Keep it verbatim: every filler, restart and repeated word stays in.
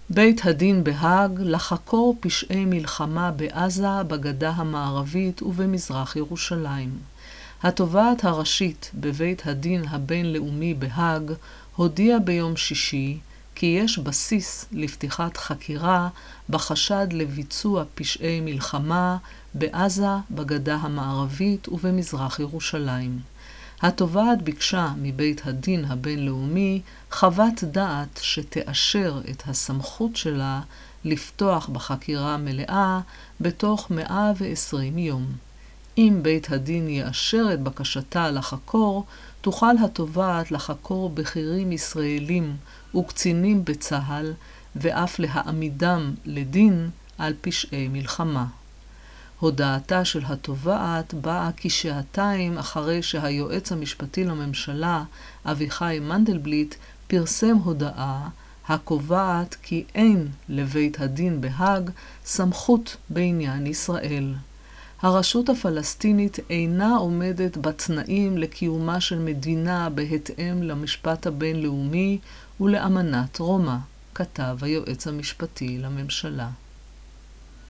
בית הדין בהאג לחקור פשעי מלחמה בעזה, בגדה המערבית ובמזרח ירושלים. התובעת הראשית בבית הדין הבינלאומי בהאג הודיעה ביום שישי כי יש בסיס לפתיחת חקירה בחשד לביצוע פשעי מלחמה בעזה, בגדה המערבית ובמזרח ירושלים. התובעת ביקשה מבית הדין הבינלאומי חוות דעת שתאשר את הסמכות שלה לפתוח בחקירה מלאה בתוך מאה ועשרים יום. אם בית הדין יאשר את בקשתה לחקור, תוכל התובעת לחקור בכירים ישראלים וקצינים בצה"ל, ואף להעמידם לדין על פשעי מלחמה. הודעתה של התובעת באה כשעתיים אחרי שהיועץ המשפטי לממשלה, אביחי מנדלבליט, פרסם הודעה הקובעת כי אין לבית הדין בהאג סמכות בעניין ישראל. הרשות הפלסטינית אינה עומדת בתנאים לקיומה של מדינה בהתאם למשפט הבינלאומי ולאמנת רומא, כתב היועץ המשפטי לממשלה.